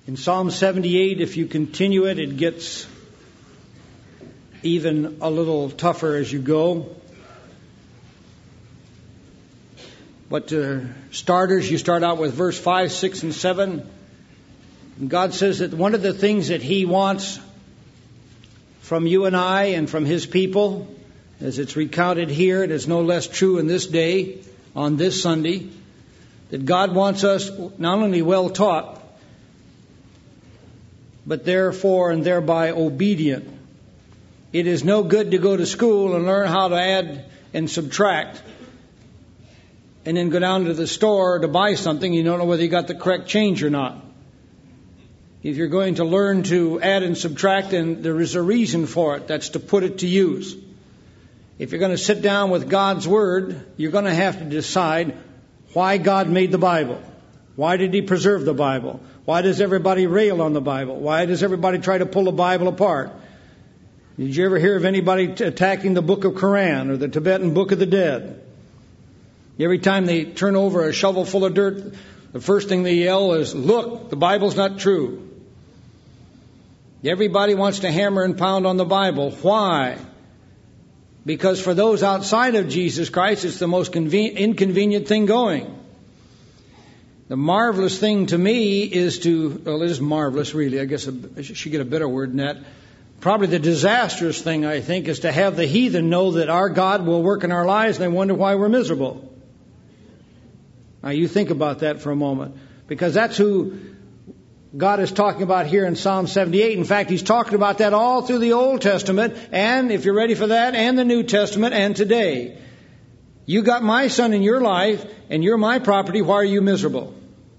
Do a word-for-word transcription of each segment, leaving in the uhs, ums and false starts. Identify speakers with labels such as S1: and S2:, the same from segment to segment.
S1: In Psalm seventy-eight, if you continue it, it gets even a little tougher as you go. But to starters, you start out with verse five, six, and seven. And God says that one of the things that He wants from you and I and from His people, as it's recounted here, it is no less true in this day, on this Sunday, that God wants us not only well taught, but therefore and thereby obedient. It is no good to go to school and learn how to add and subtract, and then go down to the store to buy something, you don't know whether you got the correct change or not. If you're going to learn to add and subtract, then there is a reason for it. That's to put it to use. If you're going to sit down with God's Word, you're going to have to decide why God made the Bible. Why did He preserve the Bible? Why does everybody rail on the Bible? Why does everybody try to pull the Bible apart? Did you ever hear of anybody attacking the Book of Quran or the Tibetan Book of the Dead? Every time they turn over a shovel full of dirt, the first thing they yell is, "Look, the Bible's not true." Everybody wants to hammer and pound on the Bible. Why? Because for those outside of Jesus Christ, it's the most conven- inconvenient thing going. The marvelous thing to me is to, well, it is marvelous really, I guess I should get a better word than that. Probably the disastrous thing, I think, is to have the heathen know that our God will work in our lives and they wonder why we're miserable. Now you think about that for a moment, because that's who God is talking about here in Psalm seventy-eight. In fact, He's talking about that all through the Old Testament, and if you're ready for that, and the New Testament, and today. You got my son in your life, and you're my property. Why are you miserable?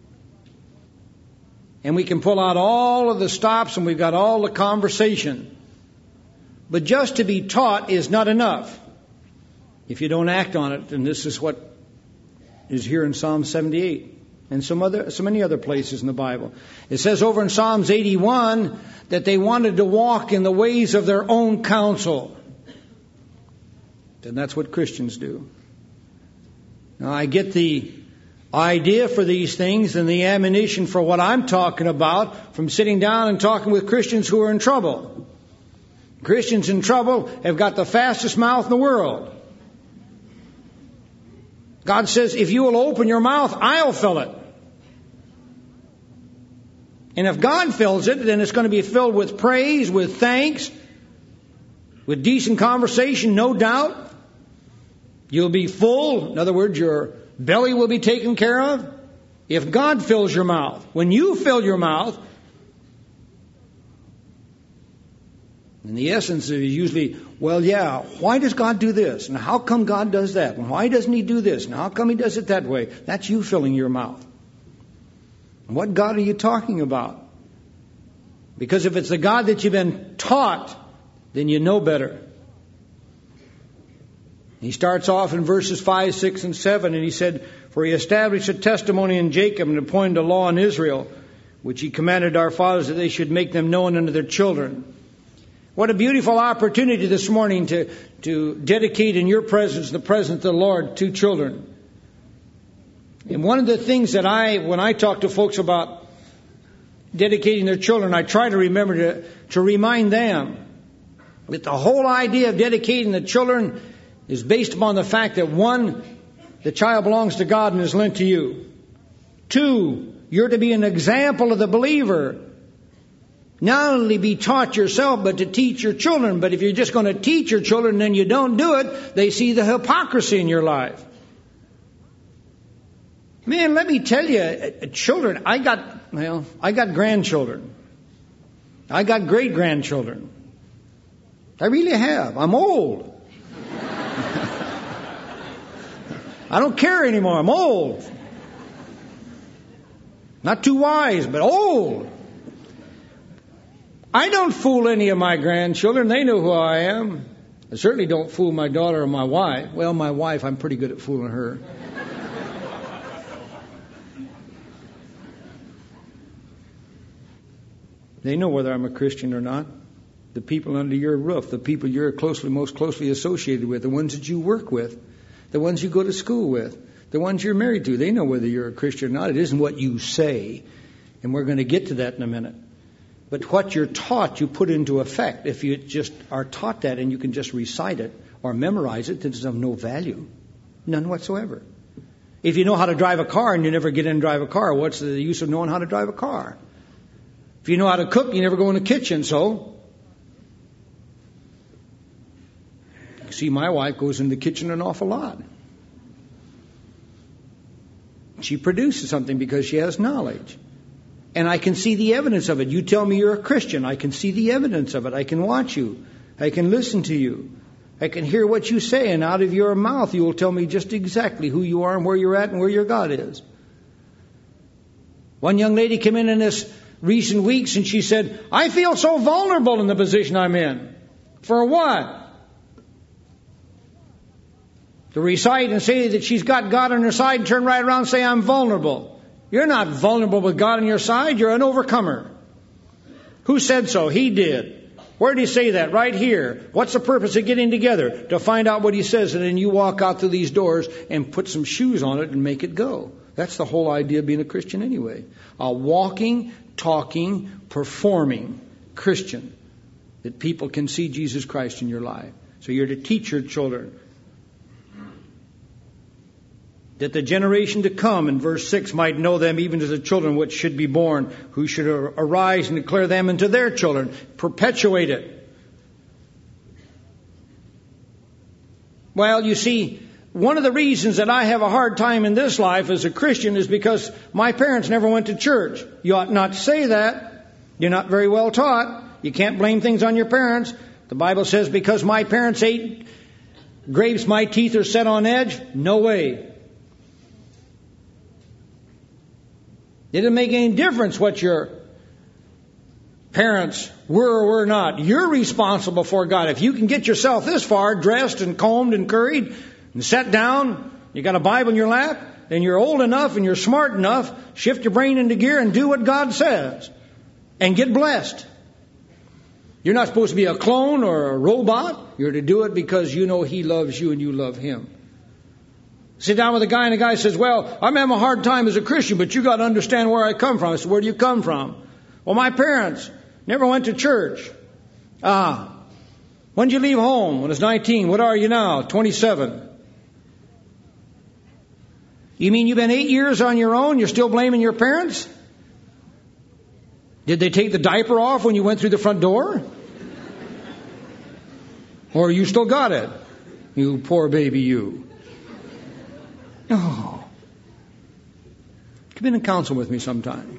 S1: And we can pull out all of the stops, and we've got all the conversation. But just to be taught is not enough if you don't act on it. And this is what is here in Psalm seventy-eight and some other, so many other places in the Bible. It says over in Psalms eighty-one that they wanted to walk in the ways of their own counsel. And that's what Christians do. Now I get the idea for these things and the ammunition for what I'm talking about from sitting down and talking with Christians who are in trouble. Christians in trouble have got the fastest mouth in the world. God says, if you will open your mouth, I'll fill it. And if God fills it, then it's going to be filled with praise, with thanks, with decent conversation, no doubt. You'll be full. In other words, your belly will be taken care of. If God fills your mouth, when you fill your mouth, and the essence is usually, well, yeah, why does God do this? And how come God does that? And why doesn't He do this? And how come He does it that way? That's you filling your mouth. And what God are you talking about? Because if it's the God that you've been taught, then you know better. He starts off in verses five, six, and seven, and he said, for He established a testimony in Jacob and appointed a law in Israel, which He commanded our fathers that they should make them known unto their children. What a beautiful opportunity this morning to, to dedicate in your presence, the presence of the Lord, two children. And one of the things that I, when I talk to folks about dedicating their children, I try to remember to, to remind them that the whole idea of dedicating the children is based upon the fact that one, the child belongs to God and is lent to you. Two, you're to be an example of the believer. Not only be taught yourself, but to teach your children. But if you're just going to teach your children and you don't do it, they see the hypocrisy in your life. Man, let me tell you, children, I got, well, I got grandchildren. I got great-grandchildren. I really have. I'm old. I don't care anymore. I'm old. Not too wise, but old. I don't fool any of my grandchildren. They know who I am. I certainly don't fool my daughter or my wife. Well, my wife, I'm pretty good at fooling her. They know whether I'm a Christian or not. The people under your roof, the people you're closely, most closely associated with, the ones that you work with, the ones you go to school with, the ones you're married to, they know whether you're a Christian or not. It isn't what you say. And we're going to get to that in a minute. But what you're taught, you put into effect. If you just are taught that and you can just recite it or memorize it, it's of no value. None whatsoever. If you know how to drive a car and you never get in and drive a car, what's the use of knowing how to drive a car? If you know how to cook, you never go in the kitchen, so. You see, my wife goes in the kitchen an awful lot. She produces something because she has knowledge. And I can see the evidence of it. You tell me you're a Christian. I can see the evidence of it. I can watch you. I can listen to you. I can hear what you say, and out of your mouth you will tell me just exactly who you are and where you're at and where your God is. One young lady came in in this recent weeks and she said, I feel so vulnerable in the position I'm in. For what? To recite and say that she's got God on her side and turn right around and say, I'm vulnerable. You're not vulnerable with God on your side. You're an overcomer. Who said so? He did. Where did he say that? Right here. What's the purpose of getting together? To find out what he says, and then you walk out through these doors and put some shoes on it and make it go. That's the whole idea of being a Christian anyway. A walking, talking, performing Christian. That people can see Jesus Christ in your life. So you're to teach your children. That the generation to come, in verse six, might know them even as the children which should be born, who should arise and declare them unto their children. Perpetuate it. Well, you see, one of the reasons that I have a hard time in this life as a Christian is because my parents never went to church. You ought not to say that. You're not very well taught. You can't blame things on your parents. The Bible says, because my parents ate grapes, my teeth are set on edge. No way. It didn't make any difference what your parents were or were not. You're responsible for God. If you can get yourself this far, dressed and combed and curried and sat down, you got a Bible in your lap, then you're old enough and you're smart enough, shift your brain into gear and do what God says and get blessed. You're not supposed to be a clone or a robot. You're to do it because you know He loves you and you love Him. Sit down with a guy and the guy says, well, I'm having a hard time as a Christian, but you got to understand where I come from. I said, where do you come from? Well, my parents never went to church. Ah, when did you leave home? When I was nineteen. What are you now? twenty-seven. You mean you've been eight years on your own? You're still blaming your parents? Did they take the diaper off when you went through the front door? Or you still got it? You poor baby, you. Oh. Come in and counsel with me sometime.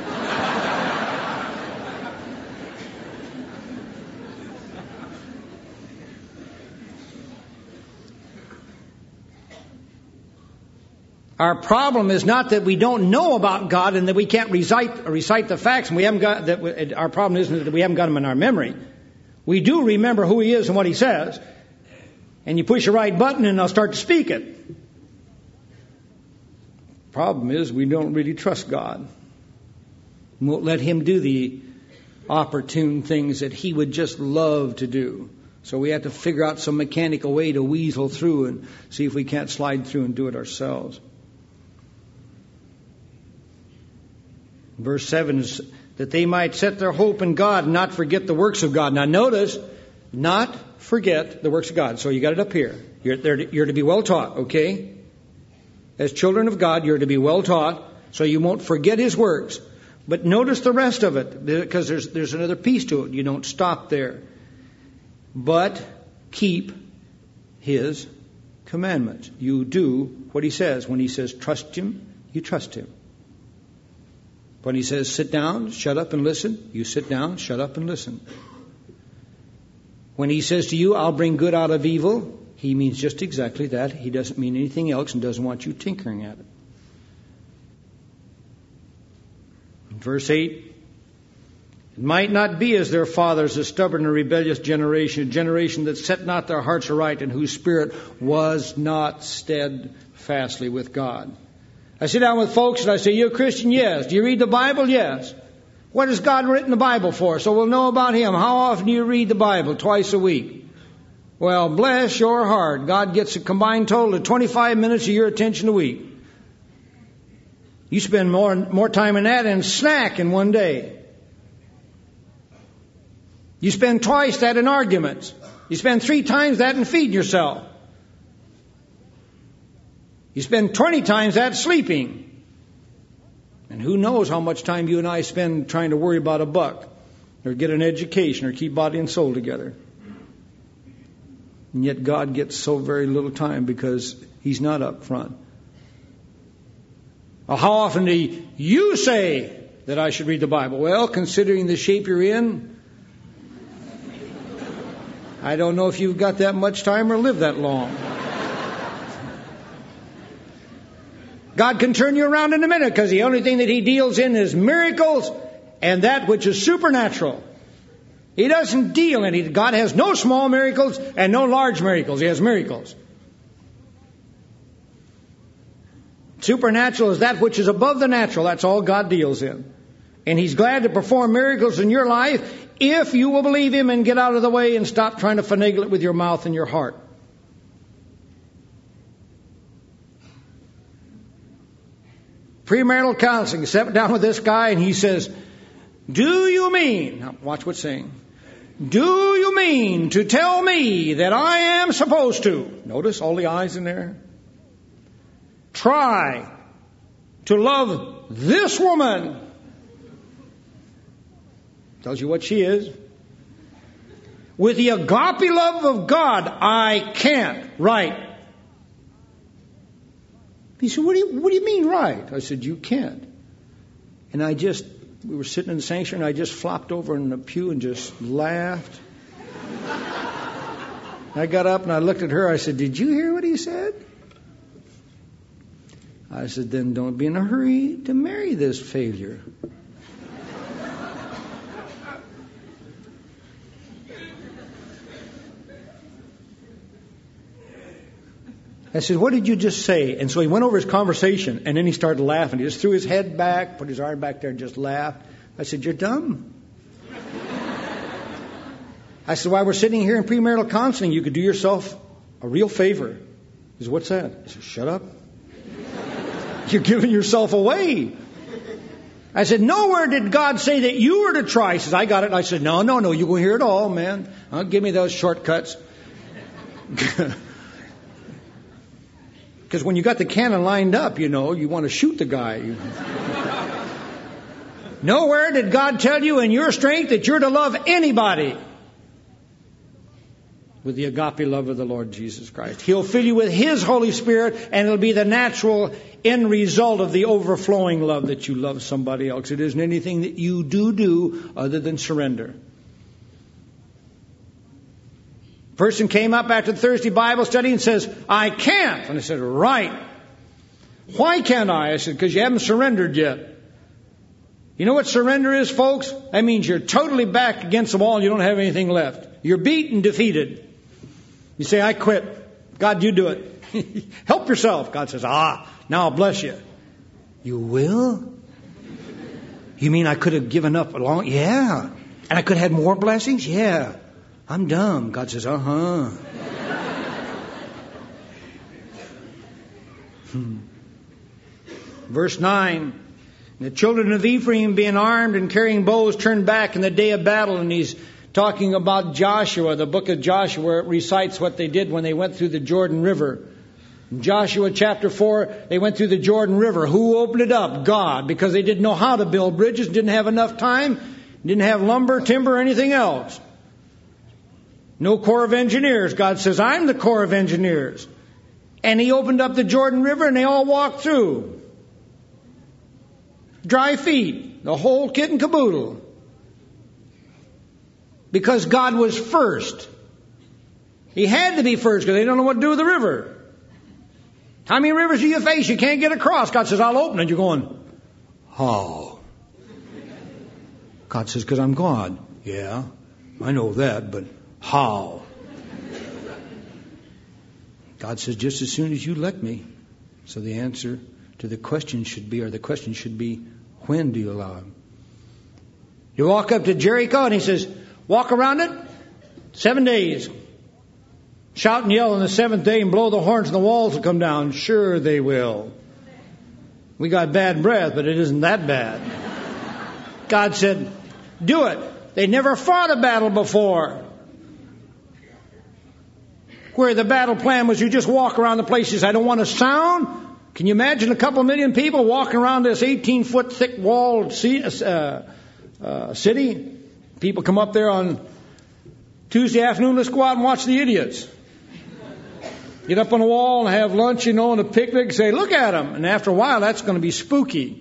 S1: Our problem is not that we don't know about God and that we can't recite recite the facts, and we haven't got that. Our problem isn't that we haven't got them in our memory. We do remember who He is and what He says, and you push the right button and they'll start to speak it. Problem is we don't really trust God. We won't let Him do the opportune things that He would just love to do. So we have to figure out some mechanical way to weasel through and see if we can't slide through and do it ourselves. Verse seven is that they might set their hope in God and not forget the works of God. Now notice, not forget the works of God. So you got it up here. You're, there to, you're to be well taught, okay? As children of God, you're to be well taught, so you won't forget His works. But notice the rest of it, because there's there's another piece to it. You don't stop there. But keep His commandments. You do what He says. When He says trust Him, you trust Him. When He says sit down, shut up and listen, you sit down, shut up and listen. When He says to you, I'll bring good out of evil, He means just exactly that. He doesn't mean anything else and doesn't want you tinkering at it. In verse eight, it might not be as their fathers, a stubborn and rebellious generation, a generation that set not their hearts aright and whose spirit was not steadfastly with God. I sit down with folks and I say, you a Christian? Yes. Do you read the Bible? Yes. What has God written the Bible for? So we'll know about Him. How often do you read the Bible? Twice a week. Well, bless your heart. God gets a combined total of twenty-five minutes of your attention a week. You spend more, more time in that and snack in one day. You spend twice that in arguments. You spend three times that in feeding yourself. You spend twenty times that sleeping. And who knows how much time you and I spend trying to worry about a buck or get an education or keep body and soul together. And yet God gets so very little time because He's not up front. Well, how often do you say that I should read the Bible? Well, considering the shape you're in, I don't know if you've got that much time or live that long. God can turn you around in a minute because the only thing that He deals in is miracles and that which is supernatural. He doesn't deal in it. God has no small miracles and no large miracles. He has miracles. Supernatural is that which is above the natural. That's all God deals in. And He's glad to perform miracles in your life if you will believe Him and get out of the way and stop trying to finagle it with your mouth and your heart. Premarital counseling. I sat down with this guy and he says, do you mean, now watch what's saying, do you mean to tell me that I am supposed to, notice all the I's in there, try to love this woman? Tells you what she is. With the agape love of God, I can't. Right. He said, what do you, what do you mean right? I said, you can't. And I just, we were sitting in the sanctuary and I just flopped over in the pew and just laughed. I got up and I looked at her. I said, did you hear what he said? I said, then don't be in a hurry to marry this failure. I said, what did you just say? And so he went over his conversation and then he started laughing. He just threw his head back, put his arm back there and just laughed. I said, you're dumb. I said, while we're sitting here in premarital counseling, you could do yourself a real favor. He said, what's that? I said, shut up. You're giving yourself away. I said, nowhere did God say that you were to try. He says, I got it. I said, no, no, no, you will hear it all, man. Uh, give me those shortcuts. Because when you got the cannon lined up, you know, you want to shoot the guy. Nowhere did God tell you in your strength that you're to love anybody with the agape love of the Lord Jesus Christ. He'll fill you with His Holy Spirit, and it'll be the natural end result of the overflowing love that you love somebody else. It isn't anything that you do do other than surrender. Person came up after the Thursday Bible study and says, I can't. And I said, right. Why can't I? I said, because you haven't surrendered yet. You know what surrender is, folks? That means you're totally back against the wall and you don't have anything left. You're beat and defeated. You say, I quit. God, you do it. Help yourself. God says, ah, now I'll bless you. You will? You mean I could have given up a long? Yeah. And I could have had more blessings? Yeah. I'm dumb. God says, uh-huh. hmm. Verse nine. The children of Ephraim being armed and carrying bows turned back in the day of battle. And he's talking about Joshua, the book of Joshua, where it recites what they did when they went through the Jordan River. In Joshua chapter four, they went through the Jordan River. Who opened it up? God. Because they didn't know how to build bridges, didn't have enough time, didn't have lumber, timber, or anything else. No Corps of Engineers. God says, I'm the Corps of Engineers. And He opened up the Jordan River and they all walked through. Dry feet. The whole kit and caboodle. Because God was first. He had to be first because they don't know what to do with the river. How many rivers do you face? You can't get across. God says, I'll open it. You're going, how? God says, because I'm God. Yeah, I know that, but how? God says, just as soon as you let me. So the answer to the question should be, or the question should be, when do you allow Him? You walk up to Jericho and He says, walk around it seven days. Shout and yell on the seventh day and blow the horns and the walls will come down. Sure they will. We got bad breath, but it isn't that bad. God said, do it. They never fought a battle before, where the battle plan was you just walk around the places. I don't want a sound. Can you imagine a couple million people walking around this eighteen-foot thick walled uh, uh, city? People come up there on Tuesday afternoon, let's go out and watch the idiots. Get up on a wall and have lunch, you know, and a picnic, say, look at them. And after a while, that's going to be spooky.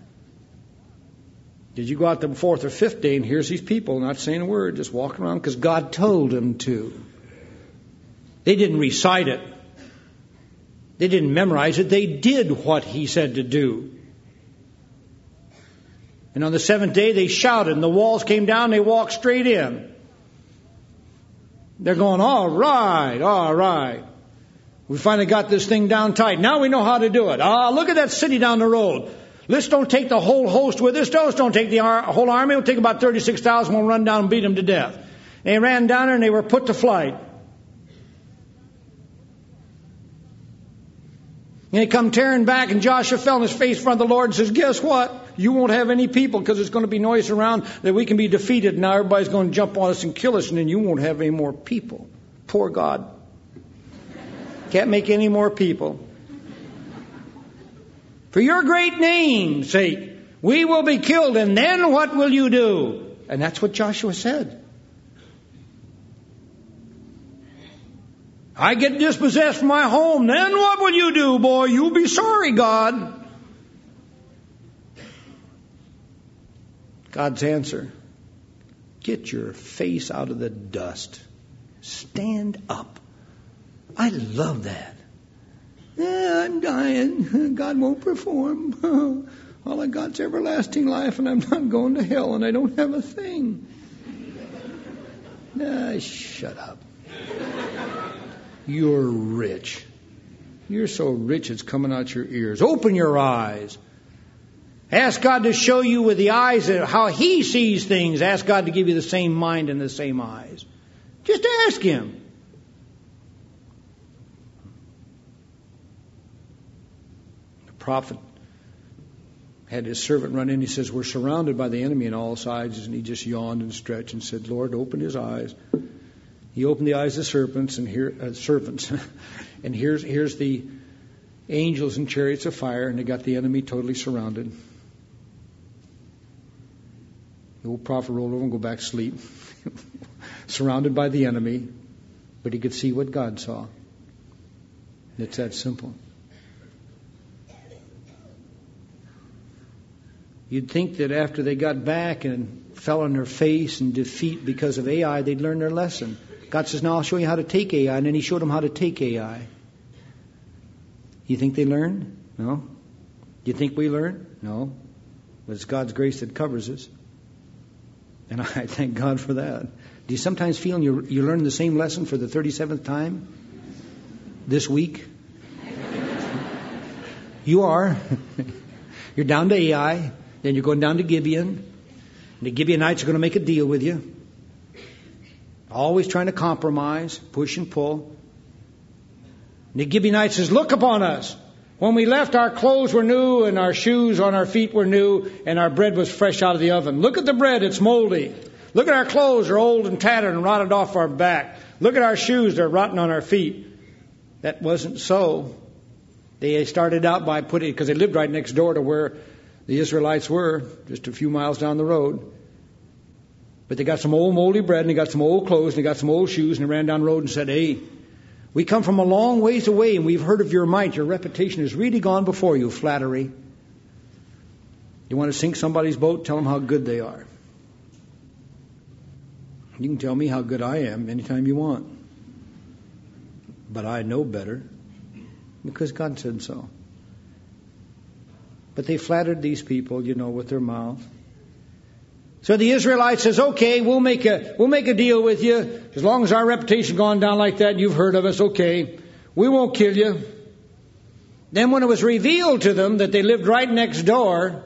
S1: Did you go out the fourth or fifth day and here's these people not saying a word, just walking around because God told them to. They didn't recite it. They didn't memorize it. They did what he said to do. And on the seventh day, they shouted, and the walls came down, and they walked straight in. They're going, all right, all right. We finally got this thing down tight. Now we know how to do it. Ah, look at that city down the road. Let's don't take the whole host with us. Let's don't take the ar- whole army. We'll take about thirty-six thousand. We'll run down and beat them to death. And they ran down there and they were put to flight. And they come tearing back, and Joshua fell on his face in front of the Lord and says, guess what? You won't have any people because there's going to be noise around that we can be defeated. Now everybody's going to jump on us and kill us, and then you won't have any more people. Poor God. Can't make any more people. For your great name's sake, we will be killed, and then what will you do? And that's what Joshua said. I get dispossessed from my home, then what will you do, boy? You'll be sorry, God. God's answer, get your face out of the dust. Stand up. I love that. Yeah, I'm dying. God won't perform. All I got's everlasting life, and I'm not going to hell, and I don't have a thing. Ah, shut up. You're rich. You're so rich it's coming out your ears. Open your eyes. Ask God to show you with the eyes of how He sees things. Ask God to give you the same mind and the same eyes. Just ask Him. Prophet had his servant run in. He says, we're surrounded by the enemy on all sides. And he just yawned and stretched and said, Lord, open his eyes. He opened the eyes of serpents and here uh, serpents. And here's here's the angels and chariots of fire, and they got the enemy totally surrounded. The old prophet rolled over and go back to sleep. Surrounded by the enemy, but he could see what God saw. It's that simple. You'd think that after they got back and fell on their face in defeat because of Ai, they'd learn their lesson. God says, now I'll show you how to take Ai. And then He showed them how to take Ai. You think they learned? No. You think we learned? No. But it's God's grace that covers us. And I thank God for that. Do you sometimes feel you you learn the same lesson for the thirty-seventh time this week? You are. You're down to Ai. Then you're going down to Gibeon. And the Gibeonites are going to make a deal with you. Always trying to compromise, push and pull. And the Gibeonite says, look upon us. When we left, our clothes were new and our shoes on our feet were new and our bread was fresh out of the oven. Look at the bread, it's moldy. Look at our clothes, they're old and tattered and rotted off our back. Look at our shoes, they're rotten on our feet. That wasn't so. They started out by putting, because they lived right next door to where the Israelites were, just a few miles down the road. But they got some old moldy bread, and they got some old clothes, and they got some old shoes, and they ran down the road and said, hey, we come from a long ways away, and we've heard of your might. Your reputation has really gone before you, flattery. You want to sink somebody's boat? Tell them how good they are. You can tell me how good I am anytime you want. But I know better, because God said so. But they flattered these people, you know, with their mouth. So the Israelites says, okay, we'll make a we'll make a deal with you. As long as our reputation gone down like that, you've heard of us, okay. We won't kill you. Then when it was revealed to them that they lived right next door,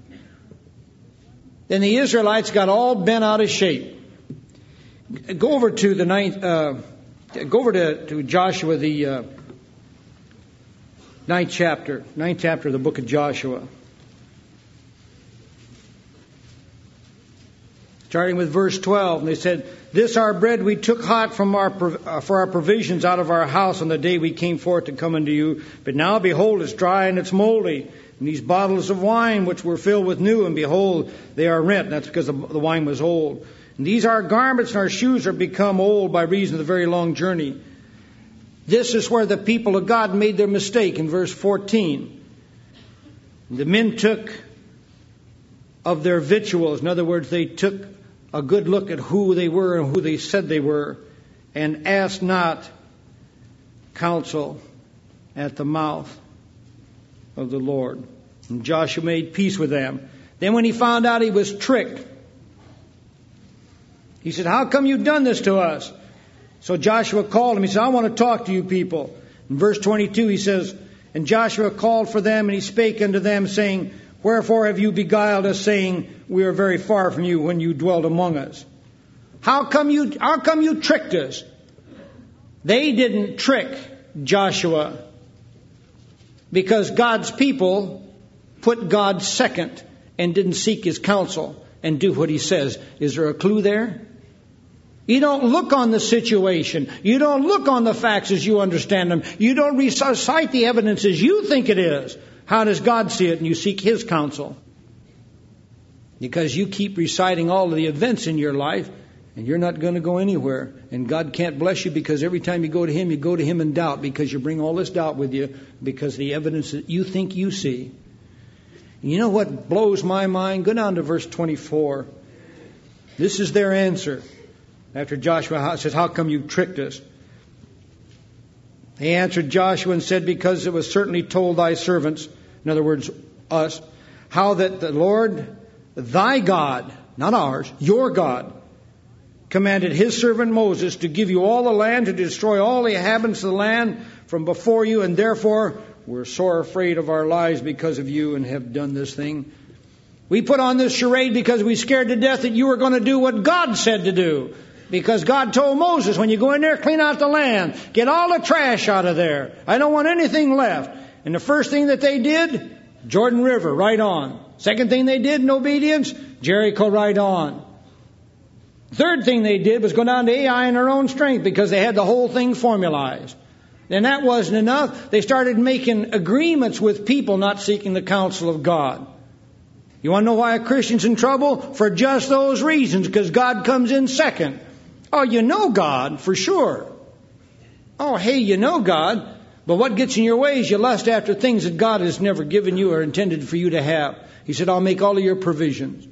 S1: then the Israelites got all bent out of shape. Go over to the ninth, uh, go over to, to Joshua, the uh, Ninth chapter, ninth chapter of the book of Joshua. Starting with verse twelve, and they said, "This our bread we took hot from our uh, for our provisions out of our house on the day we came forth to come unto you. But now, behold, it's dry and it's moldy. And these bottles of wine which were filled with new, and behold, they are rent." That's because the, the wine was old. "And these our garments and our shoes are become old by reason of the very long journey." This is where the people of God made their mistake in verse fourteen. The men took of their victuals. In other words, they took a good look at who they were and who they said they were, and asked not counsel at the mouth of the Lord. And Joshua made peace with them. Then when he found out he was tricked, he said, "How come you've done this to us?" So Joshua called him. He said, "I want to talk to you people." In verse twenty-two he says, "And Joshua called for them, and he spake unto them, saying, Wherefore have you beguiled us, saying, We are very far from you, when you dwelled among us?" How come you, how come you tricked us? They didn't trick Joshua, because God's people put God second and didn't seek His counsel and do what He says. Is there a clue there? You don't look on the situation. You don't look on the facts as you understand them. You don't recite the evidence as you think it is. How does God see it? And you seek His counsel. Because you keep reciting all of the events in your life, and you're not going to go anywhere. And God can't bless you, because every time you go to Him, you go to Him in doubt, because you bring all this doubt with you because of the evidence that you think you see. And you know what blows my mind? Go down to verse twenty-four. This is their answer. After Joshua says, "How come you tricked us?" He answered Joshua and said, "Because it was certainly told thy servants," in other words, us, "how that the Lord thy God," not ours, your God, "commanded His servant Moses to give you all the land, to destroy all the inhabitants of the land from before you, and therefore we're sore afraid of our lives because of you, and have done this thing. We put on this charade because we scared to death that you were going to do what God said to do. Because God told Moses, when you go in there, clean out the land. Get all the trash out of there. I don't want anything left." And the first thing that they did, Jordan River, right on. Second thing they did in obedience, Jericho, right on. Third thing they did was go down to Ai in their own strength, because they had the whole thing formalized. And that wasn't enough. They started making agreements with people, not seeking the counsel of God. You want to know why a Christian's in trouble? For just those reasons, because God comes in second. Oh, you know God, for sure. Oh, hey, you know God. But what gets in your way is you lust after things that God has never given you or intended for you to have. He said, "I'll make all of your provisions."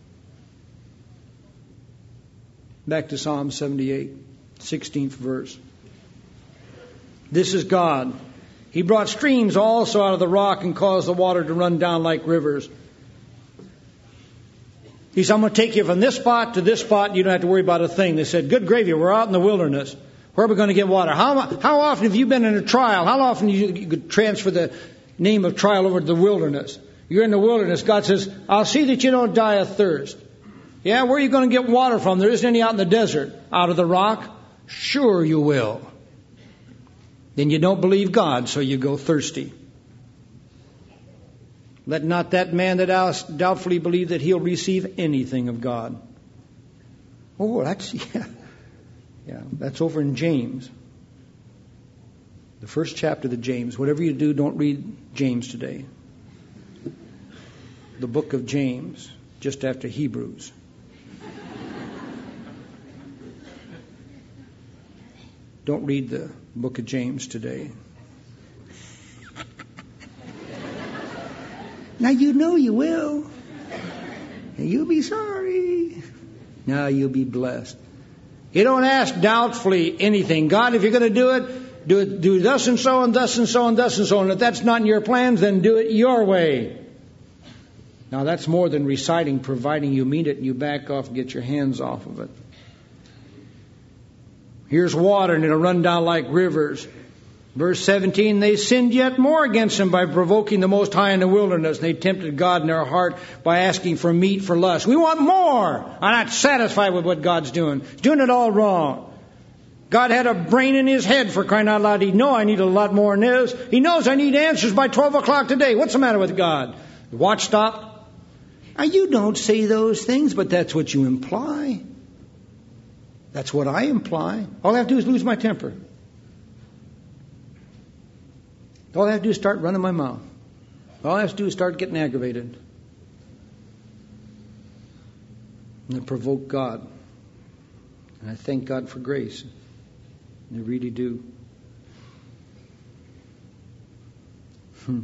S1: Back to Psalm seventy-eight, sixteenth verse. This is God. "He brought streams also out of the rock, and caused the water to run down like rivers." He said, "I'm going to take you from this spot to this spot, and you don't have to worry about a thing." They said, "Good gravy, we're out in the wilderness. Where are we going to get water?" How, how often have you been in a trial? How often do you, you could transfer the name of trial over to the wilderness? You're in the wilderness. God says, "I'll see that you don't die of thirst." Yeah, where are you going to get water from? There isn't any out in the desert. Out of the rock? Sure you will. Then you don't believe God, so you go thirsty. "Let not that man that doubtfully believe that he'll receive anything of God." Oh, that's, yeah. Yeah, that's over in James. The first chapter of the James. Whatever you do, don't read James today. The book of James, just after Hebrews. Don't read the book of James today. Now you know you will. And you'll be sorry. Now you'll be blessed. You don't ask doubtfully anything. God, if you're going to do it, do it, do thus and so and thus and so and thus and so. And if that's not in your plans, then do it your way. Now that's more than reciting, providing you mean it and you back off and get your hands off of it. Here's water, and it'll run down like rivers. Verse seventeen, "They sinned yet more against Him by provoking the Most High in the wilderness. They tempted God in their heart by asking for meat for lust." We want more. I'm not satisfied with what God's doing. He's doing it all wrong. God had a brain in his head, for crying out loud. He knows I need a lot more than this. He knows I need answers by twelve o'clock today. What's the matter with God? The watch stopped? Now, you don't say those things, but that's what you imply. That's what I imply. All I have to do is lose my temper. All I have to do is start running my mouth. All I have to do is start getting aggravated. And I provoke God. And I thank God for grace. And I really do. Hmm.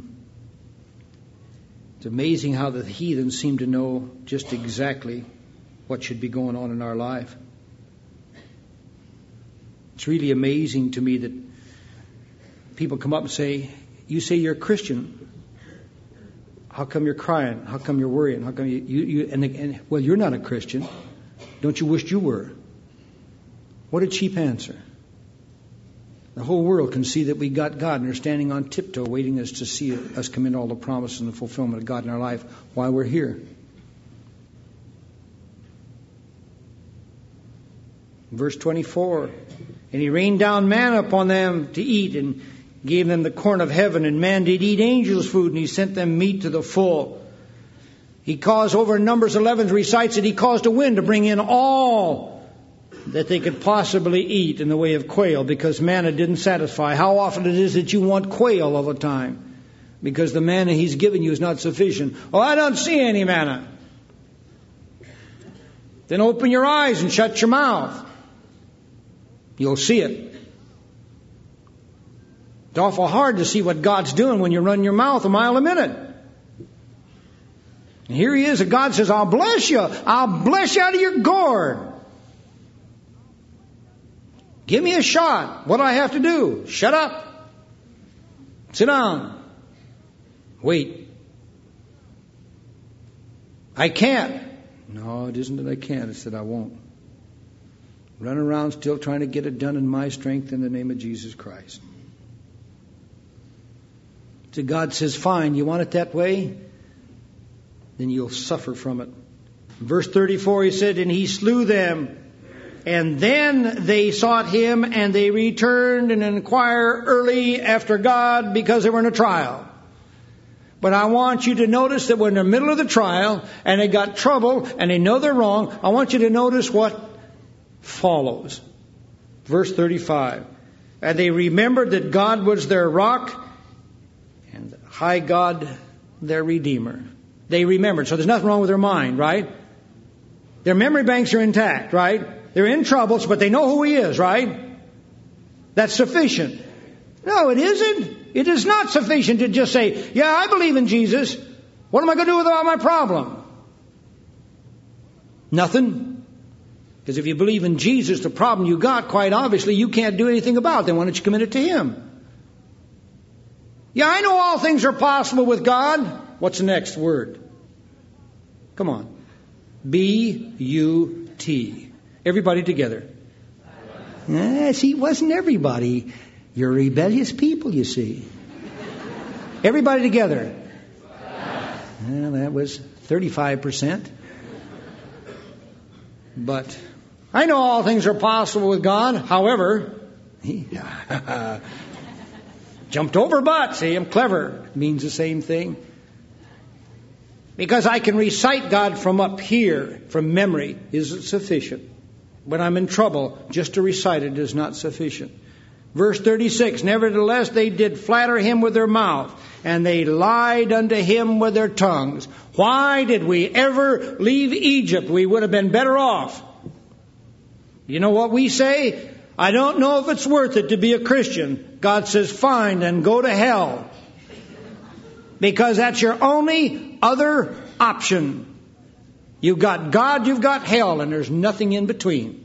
S1: It's amazing how the heathen seem to know just exactly what should be going on in our life. It's really amazing to me that people come up and say, you say you're a Christian. How come you're crying? How come you're worrying? How come you, you, you and, and, well, you're not a Christian. Don't you wish you were? What a cheap answer. The whole world can see that we got God and they're standing on tiptoe waiting us to see us come into all the promise and the fulfillment of God in our life while we're here. Verse twenty-four, and he rained down manna upon them to eat and gave them the corn of heaven, and man did eat angels' food, and he sent them meat to the full. He caused, over in Numbers eleven recites that he caused a wind to bring in all that they could possibly eat in the way of quail, because manna didn't satisfy. How often it is that you want quail all the time because the manna he's given you is not sufficient. Oh, I don't see any manna. Then open your eyes and shut your mouth. You'll see it. It's awful hard to see what God's doing when you run your mouth a mile a minute. And here he is, and God says, I'll bless you. I'll bless you out of your gourd. Give me a shot. What do I have to do? Shut up. Sit down. Wait. I can't. No, it isn't that I can't. It's that I won't. Run around still trying to get it done in my strength in the name of Jesus Christ. So God says, fine, you want it that way? Then you'll suffer from it. Verse thirty-four, he said, and he slew them. And then they sought him, and they returned and inquired early after God because they were in a trial. But I want you to notice that we're in the middle of the trial, and they got trouble, and they know they're wrong. I want you to notice what follows. Verse thirty-five. And they remembered that God was their rock, and high God their Redeemer. They remembered. So there's nothing wrong with their mind, right? Their memory banks are intact, right? They're in troubles, but they know who he is, right? That's sufficient. No, it isn't. It is not sufficient to just say, yeah, I believe in Jesus. What am I going to do about my problem? Nothing. Because if you believe in Jesus, the problem you got, quite obviously, you can't do anything about. Then why don't you commit it to him? Yeah, I know all things are possible with God. What's the next word? Come on. B U T. Everybody together. Ah, see, it wasn't everybody. You're rebellious people, you see. Everybody together. Well, that was thirty-five percent. But I know all things are possible with God. However, he jumped over but. See, I'm clever. It means the same thing. Because I can recite God from up here, from memory, isn't sufficient. When I'm in trouble, just to recite it is not sufficient. Verse thirty-six, nevertheless they did flatter him with their mouth, and they lied unto him with their tongues. Why did we ever leave Egypt? We would have been better off. You know what we say? I don't know if it's worth it to be a Christian. God says, fine, then go to hell. Because that's your only other option. You've got God, you've got hell, and there's nothing in between.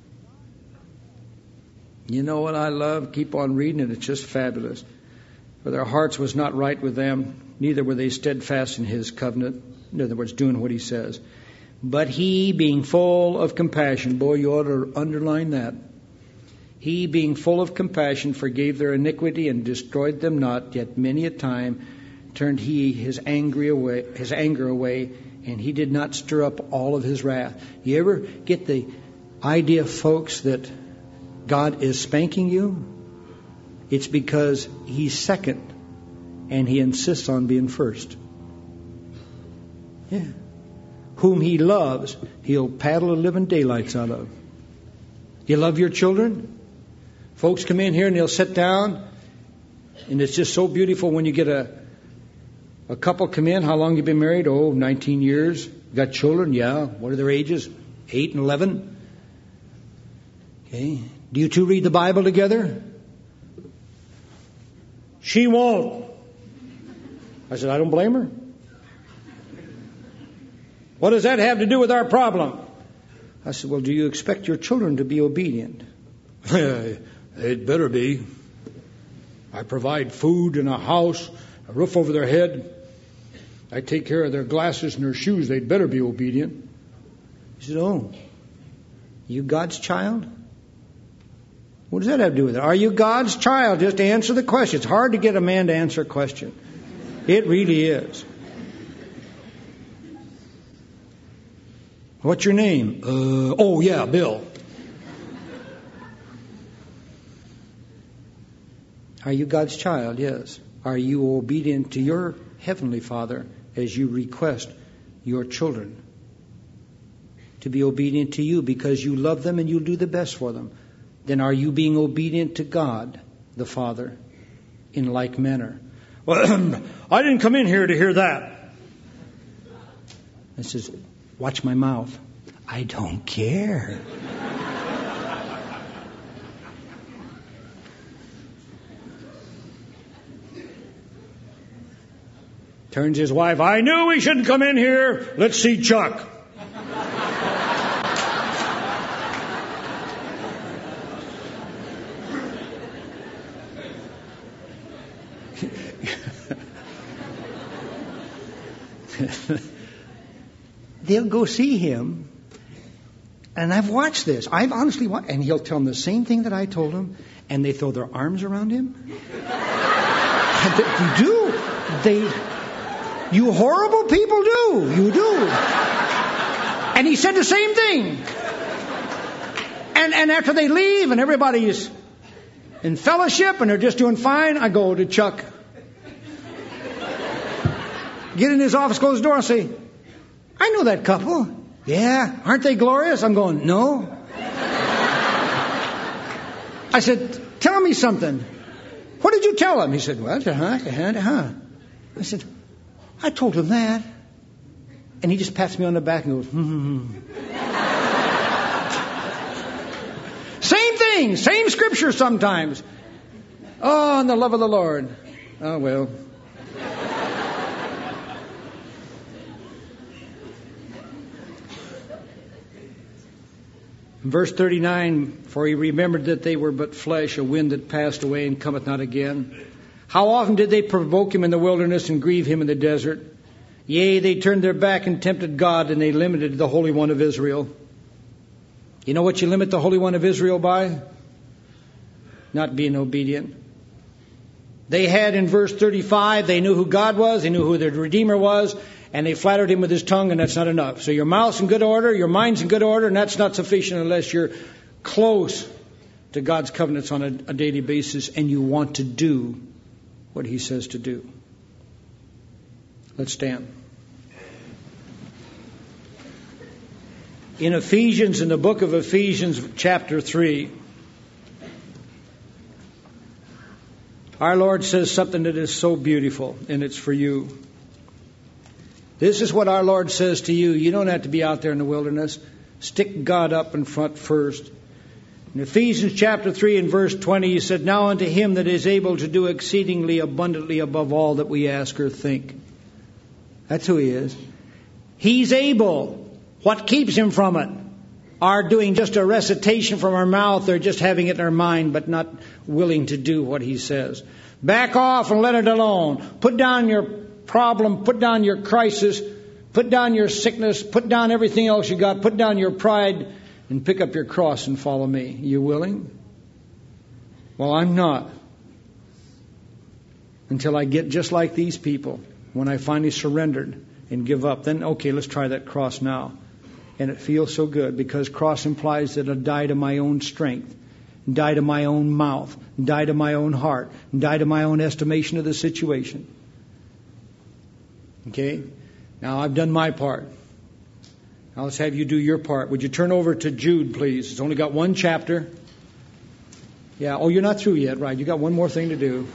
S1: You know what I love? Keep on reading it. It's just fabulous. For their hearts was not right with them, neither were they steadfast in his covenant. In other words, doing what he says. But he, being full of compassion, boy, you ought to underline that. He, being full of compassion, forgave their iniquity and destroyed them not. Yet many a time turned he his angry away, his anger away, and he did not stir up all of his wrath. You ever get the idea, folks, that God is spanking you, it's because He's second and He insists on being first. Yeah. Whom He loves, He'll paddle the living daylights out of. You love your children? Folks come in here and they'll sit down, and it's just so beautiful when you get a a couple come in. How long you been married? Oh, nineteen years. Got children? Yeah. What are their ages? eight and eleven. Okay. Do you two read the Bible together? She won't. I said, I don't blame her. What does that have to do with our problem? I said, well, do you expect your children to be obedient? They'd better be. I provide food and a house, a roof over their head. I take care of their glasses and their shoes. They'd better be obedient. He said, oh, you God's child? What does that have to do with it? Are you God's child? Just answer the question. It's hard to get a man to answer a question. It really is. What's your name? Uh, oh, yeah, Bill. Are you God's child? Yes. Are you obedient to your Heavenly Father as you request your children to be obedient to you because you love them and you'll do the best for them? Then are you being obedient to God, the Father, in like manner? Well, I didn't come in here to hear that. I says, watch my mouth. I don't care. Turns his wife, I knew we shouldn't come in here. Let's see Chuck. They'll go see him. And I've watched this. I've honestly watched. And he'll tell them the same thing that I told him. And they throw their arms around him. You do. They, you horrible people do. You do. And he said the same thing. And, and after they leave and everybody's in fellowship and they're just doing fine, I go to Chuck. Get in his office, close the door, and say, I know that couple. Yeah, aren't they glorious? I'm going, no. I said, tell me something. What did you tell him? He said, well, uh-huh, uh-huh. I said, I told him that. And he just pats me on the back and goes, hmm. Same thing, same scripture sometimes. Oh, and the love of the Lord. Oh, well. Verse thirty-nine, for he remembered that they were but flesh, a wind that passed away and cometh not again. How often did they provoke him in the wilderness and grieve him in the desert? Yea, they turned their back and tempted God, and they limited the Holy One of Israel. You know what you limit the Holy One of Israel by? Not being obedient. They had in verse thirty-five, they knew who God was, they knew who their Redeemer was, and they flattered him with his tongue, and that's not enough. So your mouth's in good order, your mind's in good order, and that's not sufficient unless you're close to God's covenants on a, a daily basis and you want to do what He says to do. Let's stand. In Ephesians, in the book of Ephesians, chapter three, our Lord says something that is so beautiful, and it's for you. This is what our Lord says to you. You don't have to be out there in the wilderness. Stick God up in front first. In Ephesians chapter three and verse twenty, He said, now unto Him that is able to do exceedingly abundantly above all that we ask or think. That's who He is. He's able. What keeps Him from it? Our doing just a recitation from our mouth or just having it in our mind but not willing to do what He says. Back off and let it alone. Put down your problem, put down your crisis, put down your sickness, put down everything else you got, put down your pride, and pick up your cross and follow me. You willing? Well, I'm not. Until I get just like these people. When I finally surrendered and give up, then okay, let's try that cross now. And it feels so good because cross implies that I die to my own strength die to my own mouth, die to my own heart, die to my own estimation of the situation. Okay? Now I've done my part. Now let's have you do your part. Would you turn over to Jude, please? It's only got one chapter. Yeah, oh, you're not through yet, right? You got one more thing to do.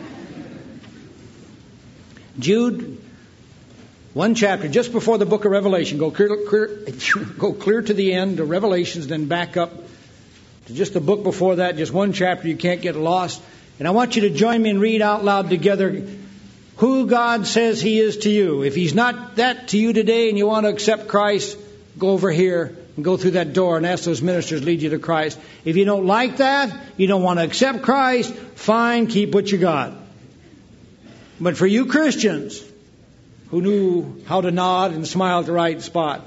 S1: Jude, one chapter, just before the book of Revelation. Go clear, clear, go clear to the end, to Revelations, then back up to just the book before that, just one chapter. You can't get lost. And I want you to join me and read out loud together who God says He is to you. If He's not that to you today and you want to accept Christ, go over here and go through that door and ask those ministers to lead you to Christ. If you don't like that, you don't want to accept Christ, fine, keep what you got. But for you Christians who knew how to nod and smile at the right spot,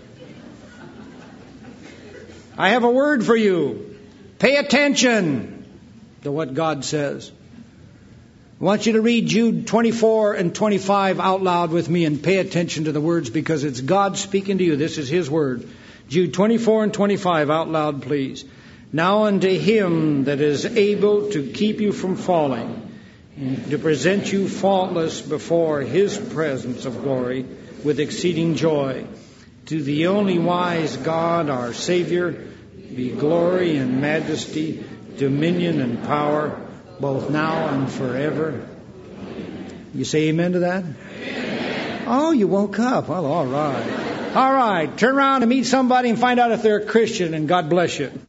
S1: I have a word for you. Pay attention to what God says. I want you to read Jude twenty-four and twenty-five out loud with me and pay attention to the words, because it's God speaking to you. This is His word. Jude twenty-four and twenty-five out loud, please. Now unto Him that is able to keep you from falling, and to present you faultless before His presence of glory with exceeding joy. To the only wise God, our Savior, be glory and majesty, dominion and power, both now and forever. You say amen to that? Amen. Oh, you woke up. Well, all right. All right. Turn around and meet somebody and find out if they're a Christian, and God bless you.